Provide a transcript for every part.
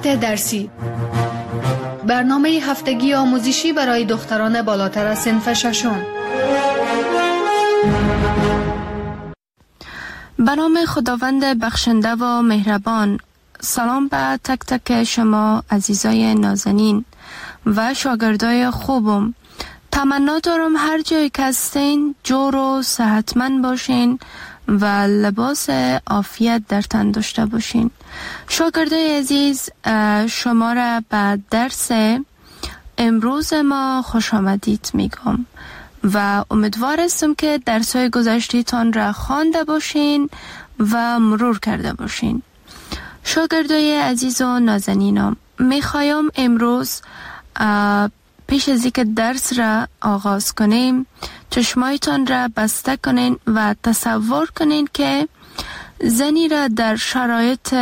ساعت درسی، برنامه هفتگی آموزشی برای دختران بالاتر از صنف ششم. به نام خداوند بخشنده و مهربان. سلام به تک تک شما عزیزای نازنین و شاگردای خوبم. تمنا دارم هر جایی که هستین جور و صحتمند باشین و لباس عافیت در تن داشته باشین. شاگردای عزیز، شما را به درس امروز ما خوش آمدید میگم و امیدوار هستم که درس‌های گذشته‌تان را خوانده باشین و مرور کرده باشین. شاگردای عزیز و نازنینم، میخوایم امروز پیش از اینکه درس را آغاز کنیم چشمایتان را بسته کنین و تصور کنین که زنی را در شرایط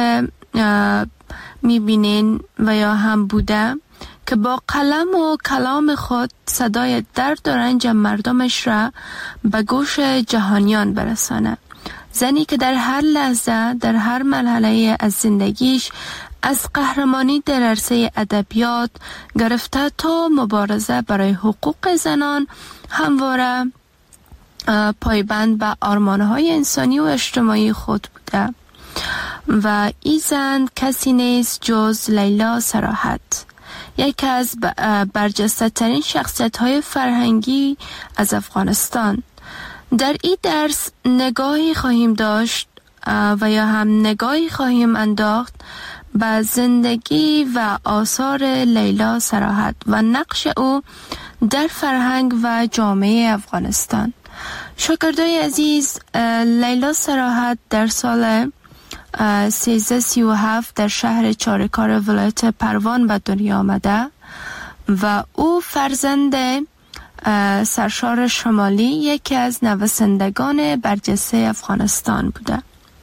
میبینین و یا هم بوده که با قلم و کلام خود صدای درد و رنج مردمش را به گوش جهانیان برسانه. زنی که در هر لحظه، در هر مرحله از زندگیش، از قهرمانی در عرصه ادبیات گرفته تا مبارزه برای حقوق زنان، همواره پایبند به آرمان‌های انسانی و اجتماعی خود بوده و این زن کسی نیست جز لیلا صراحت، یکی از برجسته ترین شخصیت های فرهنگی از افغانستان. در این درس نگاهی خواهیم داشت و یا هم نگاهی خواهیم انداخت به زندگی و آثار لیلا صراحت و نقش او در فرهنگ و جامعه افغانستان. شاگردای عزیز، لیلا صراحت در سال 1337 در شهر چارکار ولایت پروان به دنیا آمده و او فرزند سرشار شمالی، یکی از نویسندگان برجسته افغانستان بوده.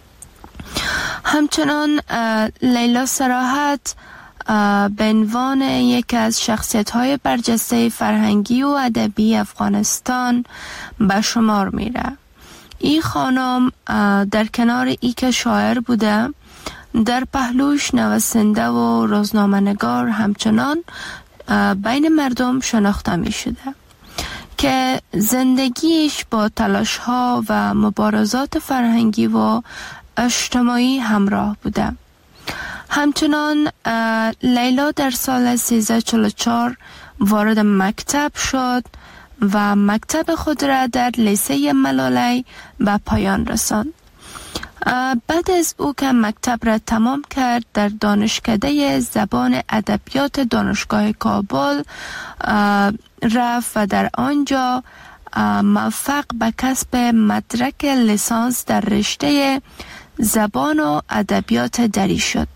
همچنان لیلا صراحت به عنوان یکی از شخصیت‌های برجسته فرهنگی و ادبی افغانستان به شمار میره. این خانم در کنار ای که شاعر بوده، در پهلوش نویسنده و روزنامه‌نگار همچنان بین مردم شناخته می شده که زندگیش با تلاش‌ها و مبارزات فرهنگی و اجتماعی همراه بوده. همچنان لیلا در سال 1344 وارد مکتب شد و مکتب خود را در لیسه ملالی به پایان رساند. بعد از او که مکتب را تمام کرد، در دانشکده زبان ادبیات دانشگاه کابل رفت و در آنجا موفق به کسب مدرک لیسانس در رشته زبان و ادبیات دری شد.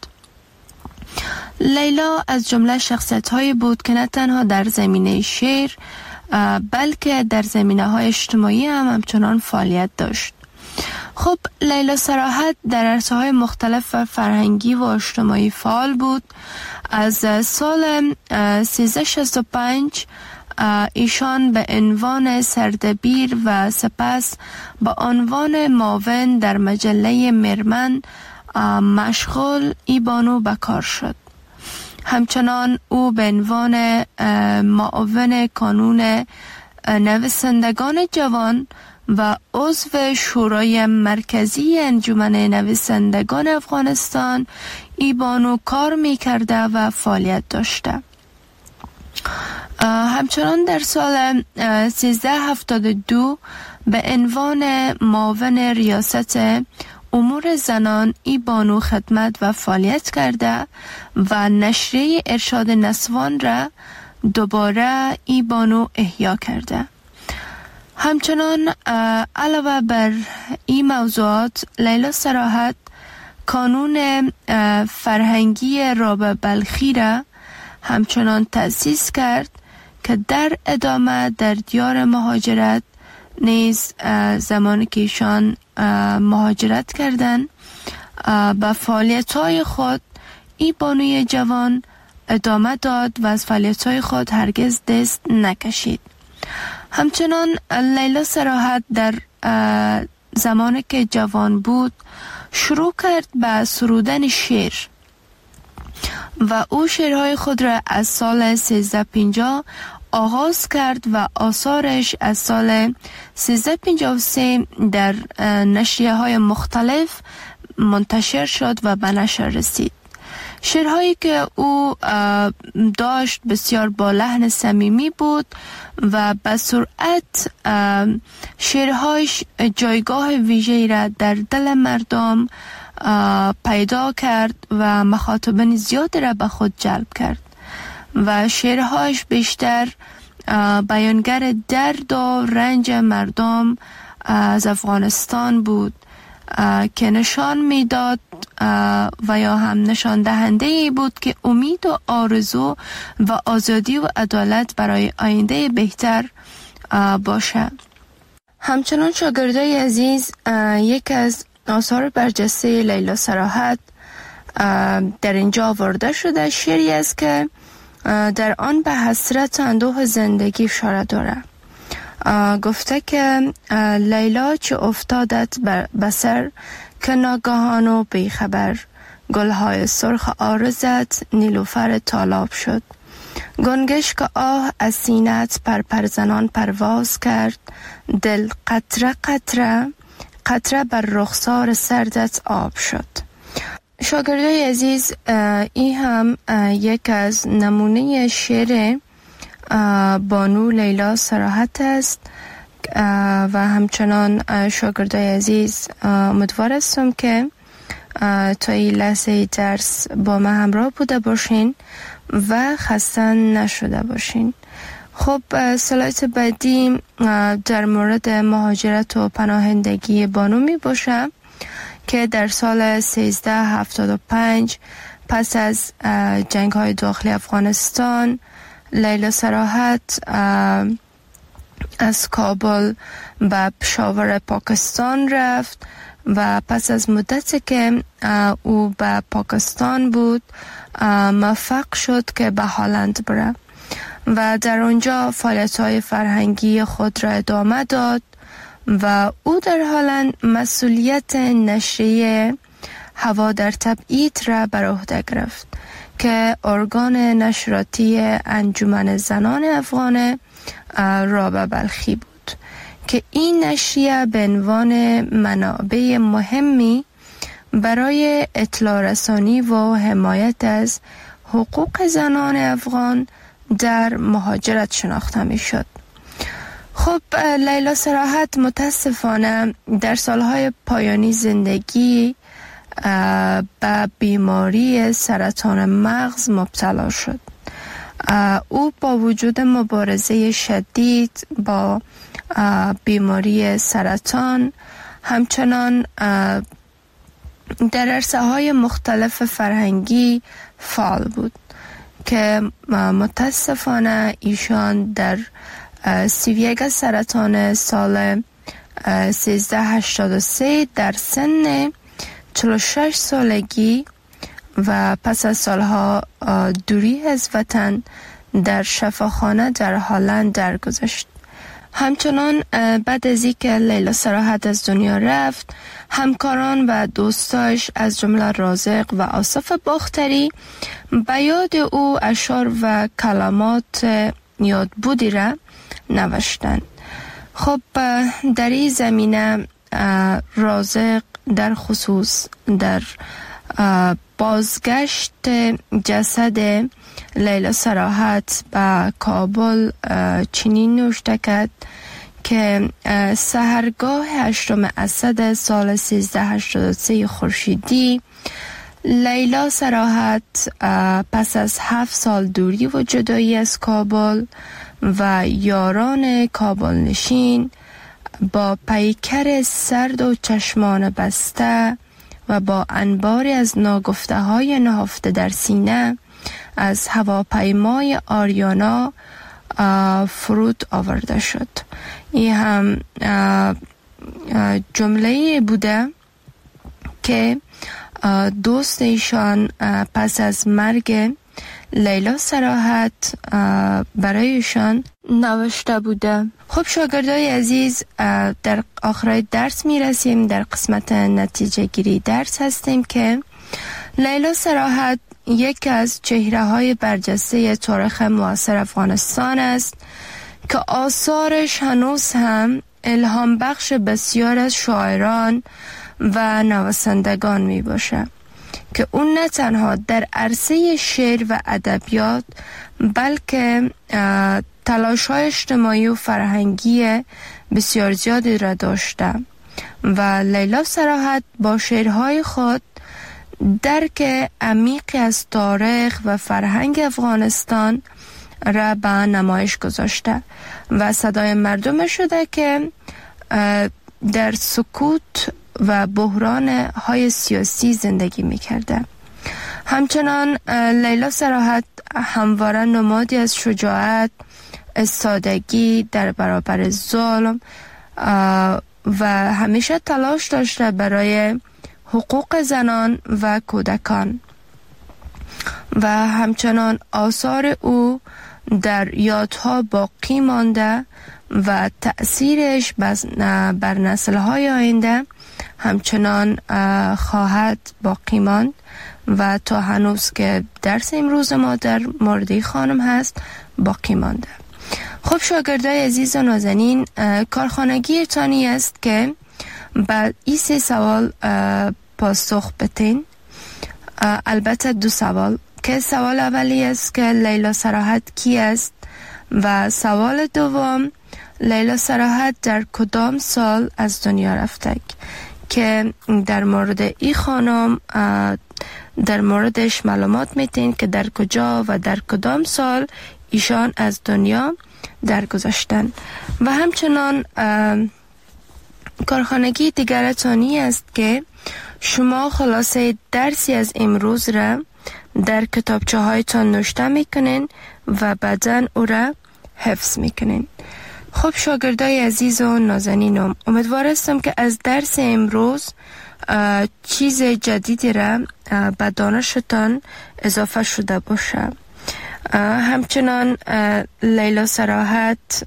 لیلا از جمله شخصیت‌هایی بود که نه تنها در زمینه شعر بلکه در زمینه‌های اجتماعی هم همچنان فعالیت داشت. خب، لیلا صراحت در عرصه‌های مختلف فرهنگی و اجتماعی فعال بود. از سال 1365 ایشان به عنوان سردبیر و سپس به عنوان معاون در مجله مرمن مشغول بانو به کار شد. همچنان او به عنوان معاون کانون نویسندگان جوان و عضو شورای مرکزی انجمن نویسندگان افغانستان بانو کار می‌کرده و فعالیت داشته. همچنان در سال 1372 به عنوان معاون ریاست امور زنان بانو خدمت و فعالیت کرده و نشریه ارشاد نسوان را دوباره بانو احیا کرده. همچنان علاوه بر این موضوعات، لیلا صراحت کانون فرهنگی رابعه بلخی را همچنان تأسیس کرد که در ادامه در دیار مهاجرت نیز زمانی که ایشان مهاجرت کردند به فعالیت‌های خود بانوی جوان ادامه داد و از فعالیت‌های خود هرگز دست نکشید. همچنان لیلا صراحت در زمانی که جوان بود شروع کرد به سرودن شعر و او شعرهای خود را از سال 1350 آغاز کرد و آثارش از سال 1353 در نشریه های مختلف منتشر شد و به نشر رسید. شعرهایی که او داشت بسیار با لحن صمیمی بود و به سرعت شعرهایش جایگاه ویژه‌ای را در دل مردم پیدا کرد و مخاطبین زیادی را به خود جلب کرد و شعرهایش بیشتر بیانگر درد و رنج مردم از افغانستان بود که نشان میداد و یا هم نشان دهنده ای بود که امید و آرزو و آزادی و عدالت برای آینده بهتر باشه. همچنان شاگردای عزیز، یک از آثار برجسته لیلا صراحت در اینجا آورده شده، شعری است که در آن به حسرت اندوه زندگی اشاره داره. گفته که لیلا چه افتادت به سر که ناگهان و بیخبر، گلهای سرخ آرزت نیلوفر تالاب شد. گنگش که آه از سینت پرزنان پرواز کرد، دل قطره قطره قطره بر رخسار سردت آب شد. شاگردای عزیز، این هم یک از نمونه شعر بانو لیلا صراحت است و همچنان شاگردای عزیز امیدوار هستم که تا این لحظه درس با ما همراه بوده باشین و خسته نشده باشین. خب سلایت بعدی در مورد مهاجرت و پناهندگی بانو می باشه که در سال 1375 پس از جنگ های داخلی افغانستان لیلا صراحت از کابل به پشاور پاکستان رفت و پس از مدتی که او به پاکستان بود موفق شد که به هلند بره و در آنجا فعالیت‌های فرهنگی خود را ادامه داد و او در هلند مسئولیت نشریه هوا در تبعید را بر عهده گرفت که ارگان نشراتی انجمن زنان افغان رابعه بلخی بود که این نشریه به عنوان منابع مهمی برای اطلاع رسانی و حمایت از حقوق زنان افغان در مهاجرت شناخته می شد. خب لیلا صراحت متاسفانه در سالهای پایانی زندگی به بیماری سرطان مغز مبتلا شد. او با وجود مبارزه شدید با بیماری سرطان همچنان در عرصه‌های مختلف فرهنگی فعال بود که متاسفانه ایشان در 31 سرطان سال 1383 در سن 46 سالگی و پس از سالها دوری از وطن در شفاخانه در هلند درگذشت. همچنان بعد از اینکه لیلا صراحت از دنیا رفت، همکاران و دوستاش از جمله رازق و آصف باختری به یاد او اشعار و کلمات یادبودی را نوشتند. خب در این زمینه رازق در خصوص در بازگشت جسد لیلا صراحت به کابل چنین نوشته کرد که سحرگاه 8 اسد سال 1383 خورشیدی لیلا صراحت پس از 7 سال دوری و جدایی از کابل و یاران کابل نشین با پیکر سرد و چشمان بسته و با انباری از ناگفته های نهفته در سینه از هواپیمای آریانا فرود آورده شد. این هم جمله بوده که دوست ایشان پس از مرگ لیلا صراحت برایشان نوشته بوده. خب شاگردای عزیز، در آخر درس می رسیم. در قسمت نتیجه گیری درس هستیم که لیلا صراحت یکی از چهره‌های برجسته تاریخ معاصر افغانستان است که آثارش هنوز هم الهام بخش بسیار از شاعران و نویسندگان می باشه که اون نه تنها در عرصه شعر و ادبیات بلکه تلاش‌های اجتماعی و فرهنگی بسیار زیادی را داشته و لیلا صراحت با شعرهای خود درک عمیقی از تاریخ و فرهنگ افغانستان را به نمایش گذاشته و صدای مردم شده که در سکوت و بحران های سیاسی زندگی می کرده. همچنان لیلا صراحت همواره نمادی از شجاعت، استادگی در برابر ظلم و همیشه تلاش داشته برای حقوق زنان و کودکان و همچنان آثار او در یادها باقی مانده و تأثیرش بر نسل‌های آینده همچنان خواهد باقی ماند و تا هنوز که درس امروز ما در مورد خانم هست باقی مانده. خب شاگردای عزیز و نازنین، کارخانگی تانی است که بعد این 3 سوال پاسخ بتین. البته 2 سوال که سوال اولی است که لیلا صراحت کی است و سوال دوم لیلا صراحت در کدام سال از دنیا رفته که در مورد این خانم در موردش معلومات میتین که در کجا و در کدام سال ایشان از دنیا درگذشتن. و همچنان کارخانگی دیگرتانی است که شما خلاصه درسی از امروز را در کتابچه هایتان نوشته میکنین و بعداً او را حفظ میکنین. خب شاگردای عزیز و نازنینم، امیدوارستم که از درس امروز چیز جدیدی را به دانشتان اضافه شده باشه. همچنان لیلا صراحت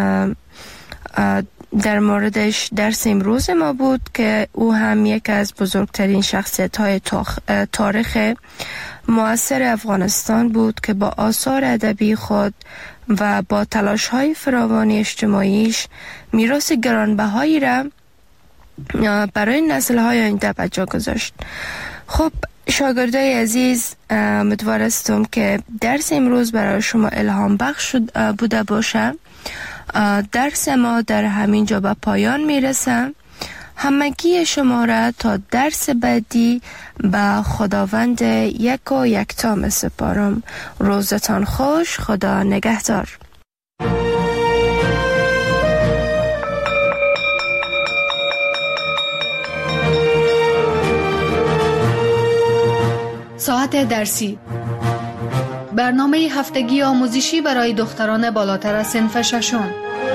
در موردش درس امروز ما بود که او هم یک از بزرگترین شخصیت های تاریخ معاصر افغانستان بود که با آثار ادبی خود و با تلاش های فراوانی اجتماعیش میراث گرانبهایی را برای نسل های آینده به جا گذاشت. خب شاگردای عزیز، امیدوارستم که درس امروز برای شما الهام بخش بوده باشه. درس ما در همین جا به پایان میرسه. همگی شما را تا درس بعدی به خداوند یک و یکتا می سپارم. روزتان خوش. خدا نگهدار. ساعت درسی، برنامه هفتگی آموزشی برای دختران بالاتر از صنف ششم.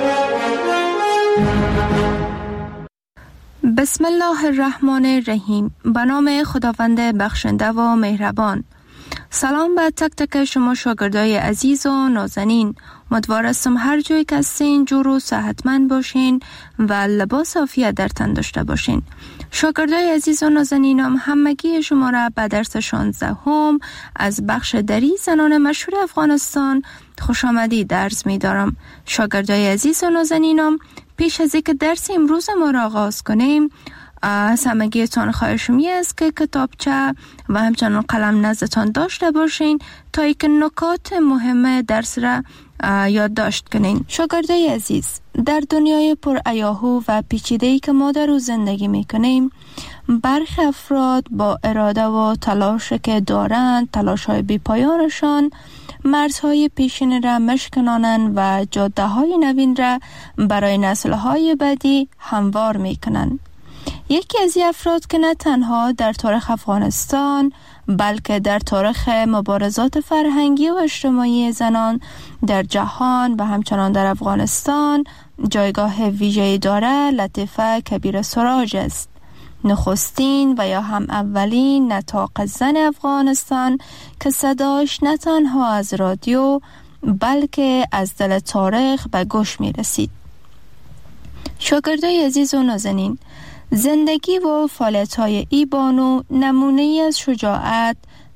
بسم الله الرحمن الرحیم. به نام خداوند بخشنده و مهربان. سلام به تک تک شما شاگردای عزیز و نازنین. امیدوارم هر جایی که هستین جور و صحتمند باشین و لباس عافیت در تن داشته باشین. شاگردای عزیز و نازنینم، همگی شما را به درس 16 از بخش دری زنان مشهور افغانستان خوش آمدید عرض می دارم. شاگردای عزیز و نازنینم، پیش از اینکه درس امروز ما را آغاز کنیم، از همگیتان خواهش می است که کتابچه و همچنان قلم نزدتان داشته باشین تا اینکه نکات مهم درس را یادداشت کنین. شاگردای عزیز، در دنیای پر هیاهو و پیچیده‌ای که ما در او زندگی میکنیم، برخی افراد با اراده و تلاشی که دارند، تلاش‌های بی‌پایانشان مرزهای پیشین را مشکنانند و جاده‌های نوین را برای نسل‌های بعدی هموار میکنند. یکی از این افراد که نه تنها در تاریخ افغانستان بلکه در تاریخ مبارزات فرهنگی و اجتماعی زنان در جهان و همچنان در افغانستان جایگاه ویژه‌ای دارد، لطیفه کبیر سراج است. نخستین و یا هم اولین نطاق زن افغانستان که صداش نه تنها از رادیو بلکه از دل تاریخ به گوش می رسید. شاگردای عزیز و نازنین، زندگی و فعالیت‌های ای بانو نمونه‌ای از شجاعت،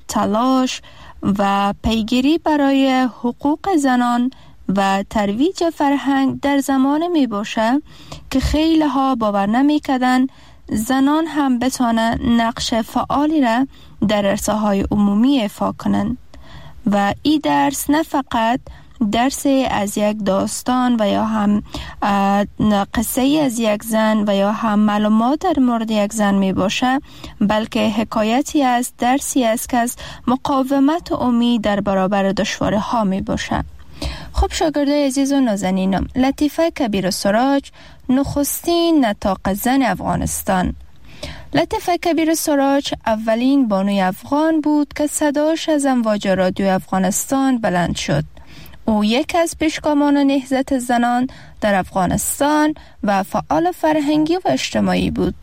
تلاش و پیگیری برای حقوق زنان و ترویج فرهنگ در زمان می باشه که خیلی ها باور نمی کردن زنان هم بتانن نقش فعالی را در عرصه‌های عمومی ایفا کنند و این درس نه فقط درس از یک داستان و یا هم قصه از یک زن و یا هم معلومات در مورد یک زن می باشه، بلکه حکایتی است، درسی است که از مقاومت و امید در برابر دشواری ها می باشه. خب شاگردای عزیز و نازنینم، لطیفه کبیر سراج نخستین نطاق زن افغانستان. لطیفه کبیر سراج اولین بانوی افغان بود که صداش از امواج رادیو افغانستان بلند شد. او یک از پیشگامان نهضت زنان در افغانستان و فعال فرهنگی و اجتماعی بود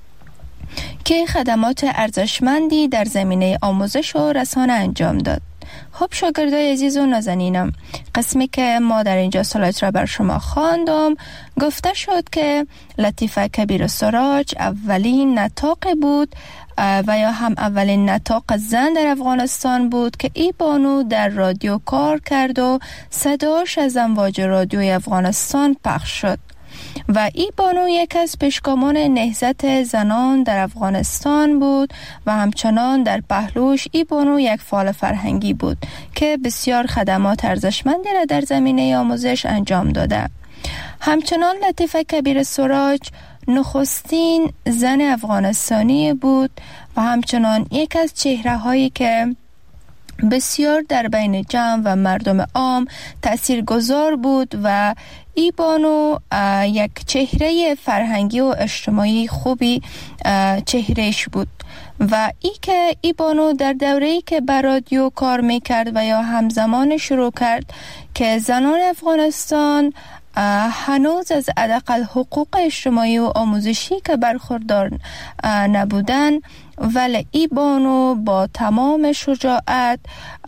که خدمات ارزشمندی در زمینه آموزش و رسانه انجام داد. خب شاگردای عزیز و نازنینم، قسمی که ما در اینجا سلایت را بر شما خواندم گفته شد که لطیفه کبیر سراج اولین نطاق بود و یا هم اولین نطاق زن در افغانستان بود که ای بانو در رادیو کار کرد و صداش از امواج رادیوی افغانستان پخش شد و ای بانو یک از پیشگامان نهضت زنان در افغانستان بود و همچنان در پهلوش ای بانو یک فعال فرهنگی بود که بسیار خدمات ارزشمندی را در زمینه آموزش انجام داده. همچنان لطیفه کبیر سراج نخستین زن افغانستانی بود و همچنان یک از چهره هایی که بسیار در بین جمع و مردم عام تاثیرگذار بود و ای بانو یک چهره فرهنگی و اجتماعی خوبی چهرهش بود و ای بانو در دوره‌ای که بر رادیو کار میکرد و یا همزمان شروع کرد که زنان افغانستان هنوز از حداقل حقوق اجتماعی و آموزشی که برخوردار نبودن، ولی ای بانو با تمام شجاعت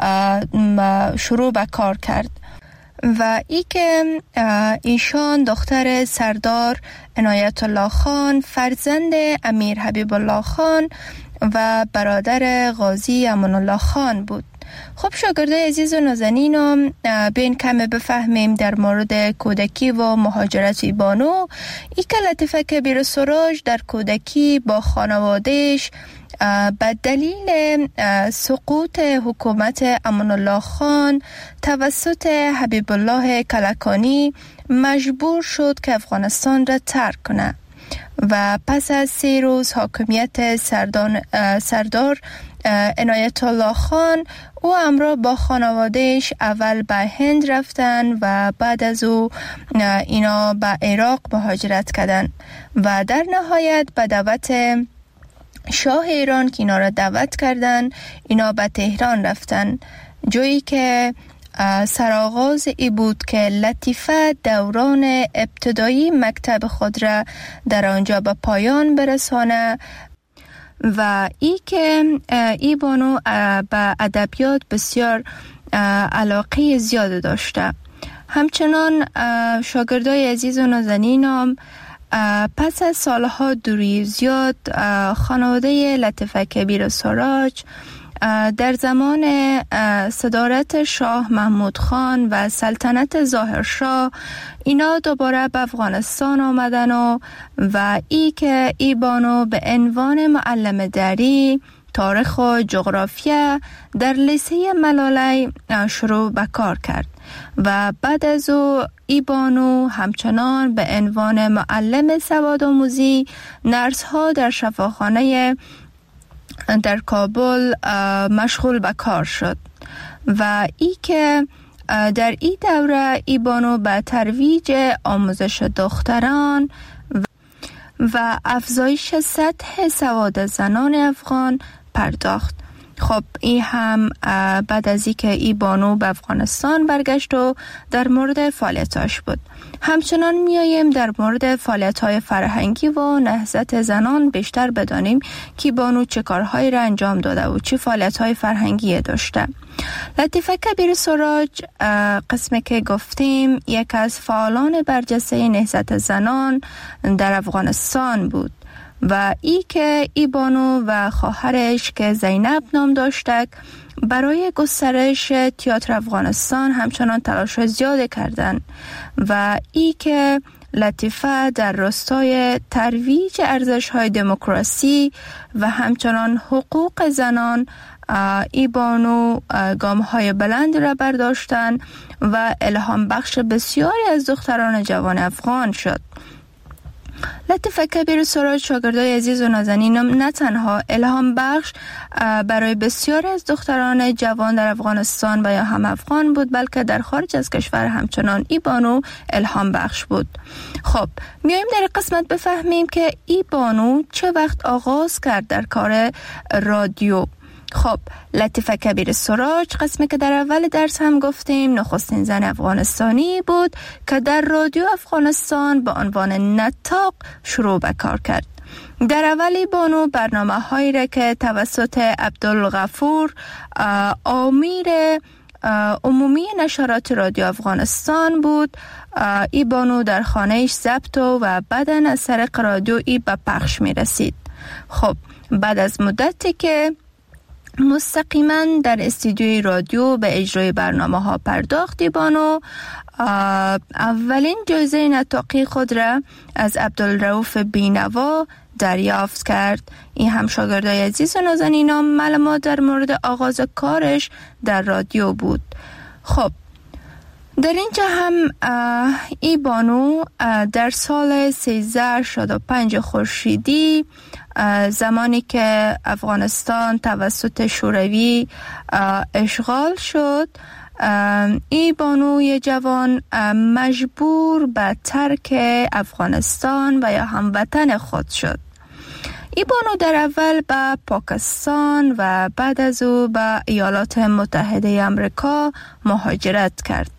شروع به کار کرد و ای که ایشان دختر سردار عنایت الله خان، فرزند امیر حبیب الله خان و برادر غازی امان الله خان بود. خب شاگردای عزیز و نازنینم، بیاین کمی بفهمیم در مورد کودکی و مهاجرت ای بانو. ای که لطیفه کبیر سراج در کودکی با خانوادهش به دلیل سقوط حکومت امان الله خان توسط حبیب الله کلکانی مجبور شد که افغانستان را ترک کنه و پس از 3 روز حاکمیت سردار عنایت الله خان او همراه با خانوادهش اول به هند رفتن و بعد از او اینا به عراق مهاجرت کردن و در نهایت به دعوت شاه ایران که اینا را دعوت کردن اینا به تهران رفتن، جایی که سرآغاز ای بود که لطیفه دوران ابتدایی مکتب خود را در آنجا به پایان برسانه و ای بانو به ادبیات بسیار علاقه زیاد داشته. همچنان شاگردای عزیز و نازنینم، پس از سالها دوری زیاد خانواده لطیفه کبیر سراج در زمان صدارت شاه محمود خان و سلطنت ظاهرشاه اینا دوباره به افغانستان آمدن و که ای بانو به عنوان معلم دری تاریخ و جغرافیا در لیسه ملاله شروع به کار کرد و بعد از او ای بانو همچنان به عنوان معلم سوادآموزی نرس ها در شفاخانه در کابل مشغول به کار شد و که در این دوره ای بانو به ترویج آموزش دختران و افزایش سطح سواد زنان افغان پرداخت. خب این هم بعد از اینکه ای بانو به افغانستان برگشت و در مورد فعالیتاش بود. همچنان میاییم در مورد فعالیت‌های فرهنگی و نهضت زنان بیشتر بدانیم که بانو چه کارهایی را انجام داده و چه فعالیت‌های فرهنگی داشته. لطیفه کبیر سراج قسمی که گفتیم یک از فعالان برجسته نهضت زنان در افغانستان بود و ای که ای بانو و خواهرش که زینب نام داشتک برای گسترش تئاتر افغانستان همچنان تلاش زیاده کردند و ای که لطیفه در راستای ترویج ارزش‌های دموکراسی و همچنان حقوق زنان ای بانو گام‌های بلند را برداشتند و الهام بخش بسیاری از دختران جوان افغان شد. لطیفه کبیر سراج شاگردای عزیز و نازنینم نه تنها الهام بخش برای بسیاری از دختران جوان در افغانستان و یا هم افغان بود، بلکه در خارج از کشور همچنان ای بانو الهام بخش بود. خب میایم در قسمت بفهمیم که ای بانو چه وقت آغاز کرد در کار رادیو. خب لطیفه کبیر سراج، قسمی که در اول درس هم گفتیم، نخستین زن افغانستانی بود که در رادیو افغانستان به عنوان نطاق شروع به کار کرد. در اولی بانو برنامه هایی را که توسط عبدالغفور آمیر عمومی نشرات رادیو افغانستان بود، ای بانو در خانهش ضبط و بعداً از طریق رادیو ای به پخش می رسید. خب بعد از مدتی که مستقیما در استودیوی رادیو به اجرای برنامه ها پرداختی، بانو اولین جایزه نطاقی خود را از عبدالرؤوف بینوا دریافت کرد. این هم شاگردای عزیز و نازنینم معلومات در مورد آغاز کارش در رادیو بود. خب در اینجا هم ای بانو در سال 1365 خورشیدی، زمانی که افغانستان توسط شوروی اشغال شد، ای بانوی جوان مجبور به ترک افغانستان و یا هموطن خود شد. ای بانو در اول به پاکستان و بعد از او به ایالات متحده آمریکا مهاجرت کرد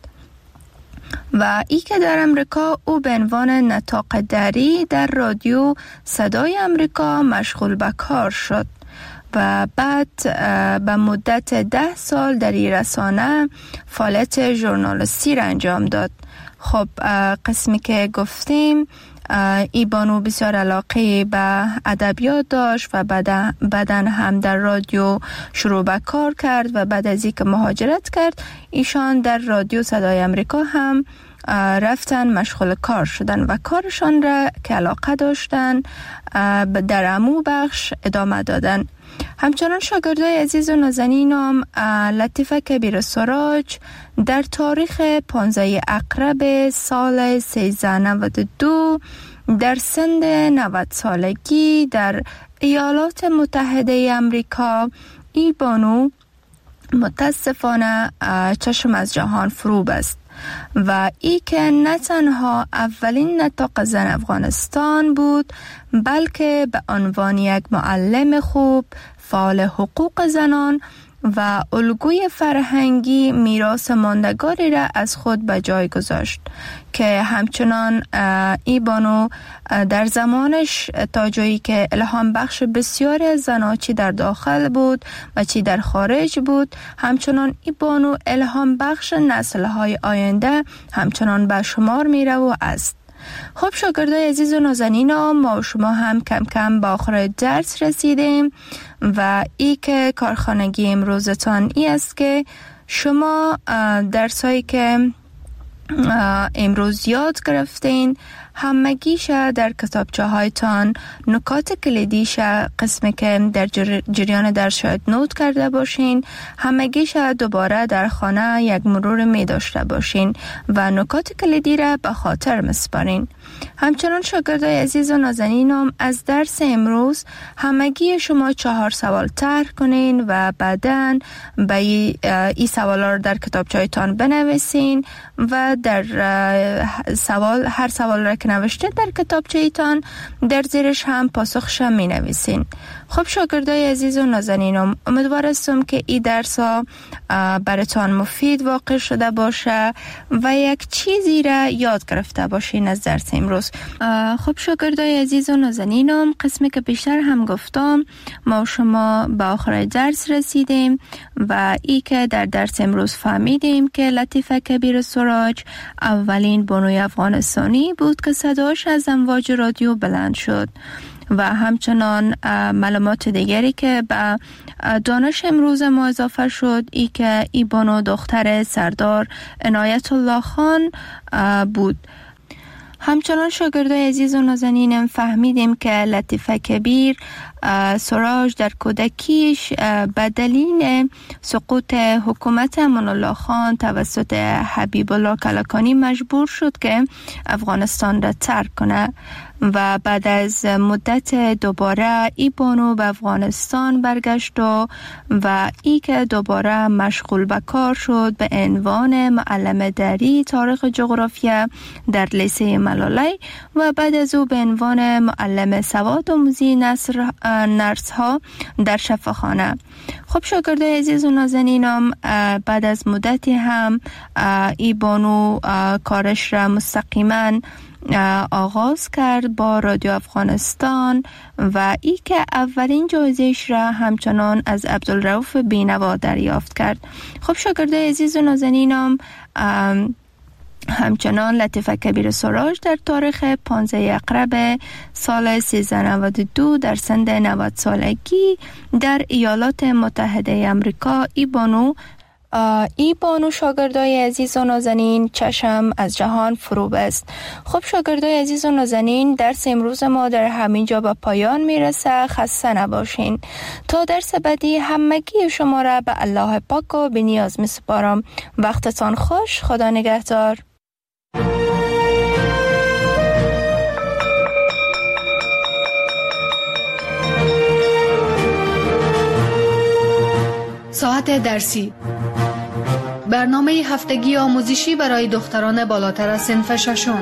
و ای که در امریکا او به عنوان نطاق دری در رادیو صدای امریکا مشغول به کار شد و بعد به مدت 10 سال در این رسانه فعالیت ژورنالیستی را انجام داد. خب قسمی که گفتیم، ای بانو بسیار علاقه به ادبیات داشت و بعداً هم در رادیو شروع به کار کرد و بعد از اینکه مهاجرت کرد، ایشان در رادیو صدای امریکا هم رفتن مشغول کار شدن و کارشان را که علاقه داشتن در عمو بخش ادامه دادن. همچنان شاگردای عزیز و نازنینم، لطیفه کبیر سراج در تاریخ 15 اکتبر سال 1392 در سن 90 سالگی در ایالات متحده آمریکا، ای بانو متاسفانه چشم از جهان فرو بست و ای که نه تنها اولین نطاق زن افغانستان بود، بلکه به عنوان یک معلم خوب، فعال حقوق زنان و الگوی فرهنگی میراث ماندگاری را از خود به جای گذاشت که همچنان ای بانو در زمانش تا جایی که الهام بخش بسیاری از زنان چی در داخل بود و چی در خارج بود، همچنان ای بانو الهام بخش نسل‌های آینده همچنان به شمار میره و است. خب شاگردای عزیز و نازنینم، ما و شما هم کم کم به آخر درس رسیدیم و ای که کارخانگی امروزتان ای است که شما درسایی که امروز یاد گرفتین همگیش در کتابچه هایتان نکات کلیدیش قسمی که در جریان درس شاید نوت کرده باشین، همگیش دوباره در خانه یک مرور می داشته باشین و نکات کلیدی را به خاطر مسپارین. همچنان شاگردای عزیز و نازنینم، از درس امروز همگی شما 4 سوال طرح کنین و بعداً به این سوالا رو در کتابچه‌تان بنویسین و در هر سوال را که نوشته در کتابچه‌تان در زیرش هم پاسخش می نویسین. خب شاگردای عزیز و نازنینم، امیدوارم که این درس ها براتان مفید واقع شده باشه و یک چیزی را یاد گرفته باشین از درس امروز. خب شاگردای عزیز و نازنینم، قسمی که بیشتر هم گفتم، ما و شما به آخر درس رسیدیم و ای که در درس امروز فهمیدیم که لطیفه کبیر سراج اولین بانوی افغانستانی بود که صداش از امواج رادیو بلند شد و همچنان معلومات دیگری که به دانش امروز ما اضافه شد ای که ای بانو دختر سردار عنایت الله خان بود. همچنان شاگردای عزیز و نازنینم فهمیدیم که لطیفه کبیر سراج در کودکیش به دلیل سقوط حکومت امان الله خان توسط حبیب الله کلکانی مجبور شد که افغانستان را ترک کنه و بعد از مدت دوباره ای بانو به افغانستان برگشت و ای که دوباره مشغول به کار شد به عنوان معلم دری تاریخ جغرافیا در لیسه ملالی و بعد از او به عنوان معلم سواد آموزی نرس ها در شفاخانه. خب شاگردای عزیز و نازنینم بعد از مدتی هم ای بانو کارش را مستقیما آغاز کرد با رادیو افغانستان و ای که اولین جایزه‌اش را همچنان از عبدالرؤوف بینوا دریافت کرد. خب شاگردای عزیز و نازنینم همچنان لطیفه کبیر سراج در تاریخ 15 اقرب سال 1392 در سن 90 سالگی در ایالات متحده امریکا ای بانو شاگردای عزیز و نازنین چشم از جهان فرو بست. خب شاگردای عزیز و نازنین درس امروز ما در همین جا به پایان میرسه. خسته نباشین. تا درس بعدی همگی شما را به الله پاک و بی نیاز میسپارم. وقتتان خوش. خدا نگهدار. ساعت درسی، برنامه هفتگی آموزشی برای دختران بالاتر از صنف ششم.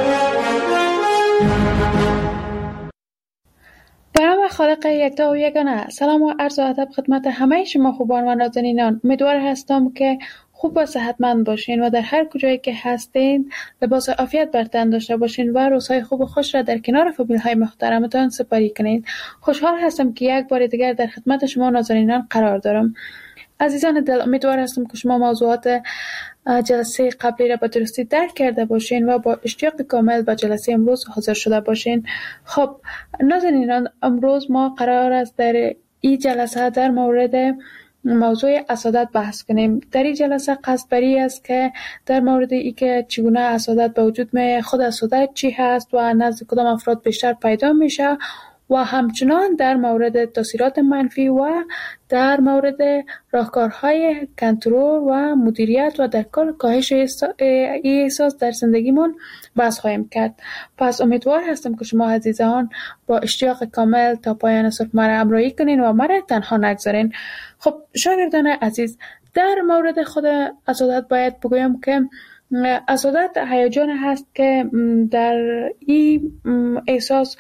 به نام خالق یکتا و یگانه. سلام و عرض ادب خدمت همه شما خوبان و نازنینان. امیدوار هستم که خوب و صحتمند باشین و در هر کجایی که هستین لباس عافیت بر تن داشته باشین و روزهای خوب و خوش را در کنار فامیل‌های محترمتان سپری کنین. خوشحال هستم که یک بار دیگر در خدمت شما نازنینان قرار دارم. عزیزان دل، امیدوار هستم که شما موضوعات جلسه قبلی را به درستی درک کرده باشین و با اشتیاق کامل به جلسه امروز حاضر شده باشین. خب نازنینان، امروز ما قرار است در این جلسه در مورد موضوع حسادت بحث کنیم. در این جلسه قصد بری است که در مورد ای که چگونه حسادت به وجود میاد، خود حسادت چی هست و نزد کدام افراد بیشتر پیدا میشه و همچنان در مورد تاثیرات منفی و در مورد راهکارهای کنترل و مدیریت و در کل کاهش احساس در زندگیمون بحث خواهیم کرد. پس امیدوار هستم که شما عزیزان با اشتیاق کامل تا پایان صبح مرا همراهی کنین و مرا تنها نگذارین. خب شاگردان عزیز، در مورد خود حسادت باید بگویم که حسادت هیجان هست که در این احساس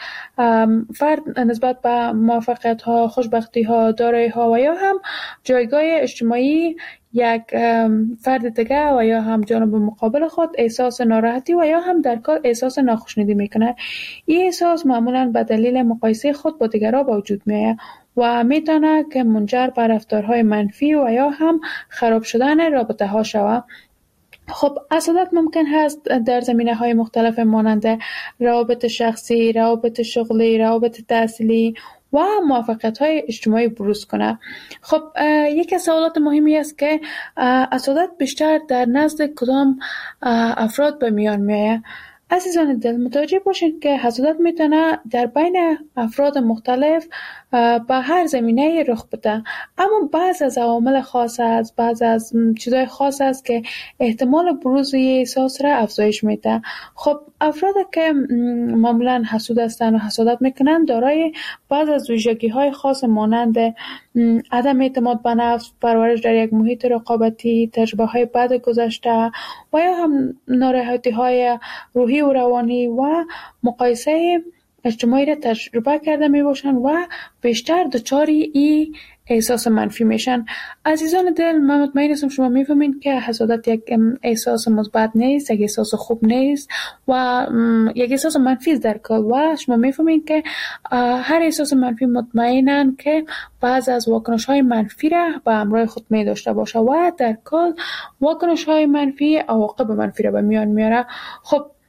فرد نسبت به موفقیت ها، خوشبختی ها، دارایی ها و یا هم جایگاه اجتماعی یک فرد دیگه و یا هم جانب مقابل خود احساس ناراحتی و یا هم در کل احساس ناخوشنودی میکنه. این احساس معمولا به دلیل مقایسه خود با دیگران به وجود میاد و میتونه که منجر به رفتارهای منفی و یا هم خراب شدن رابطه ها شود. خب حسادت ممکن هست در زمینه‌های مختلف مانند روابط شخصی، روابط شغلی، روابط تحصیلی و موفقیت‌های اجتماعی بروز کنه. خب یکی از سوالات مهمی است که حسادت بیشتر در نزد کدام افراد به میان میاد. عزیزان دل، متوجه باشید که حسادت میتونه در بین افراد مختلف به هر زمینه رخ بده، اما بعض از عوامل خاص است، بعض از چیزای خاص است که احتمال بروز این احساس را افزایش میده. خب افرادی که معمولا حسود هستند و حسادت میکنند دارای بعض از ویژگی‌های خاص مانند عدم اعتماد به نفس، پرورش در یک محیط رقابتی، تجربه‌های بد گذشته و یا هم ناراحتی‌های روحی و روانی و مقایسه اجتماعی را تجربه کرده می باشند و بیشتر دچاری این احساس منفی میشن. عزیزان دل، من مطمئن هستم شما میفهمین که حسادت یک احساس مثبت نیست، یک احساس خوب نیست و یک احساس منفی است در کل و شما میفهمین که هر احساس منفی مطمئنن که بعض از واکنش های منفی را به همراه خود می داشته باشه و در کل واکنش های منفی عواقب منفی را به میان میاره. خب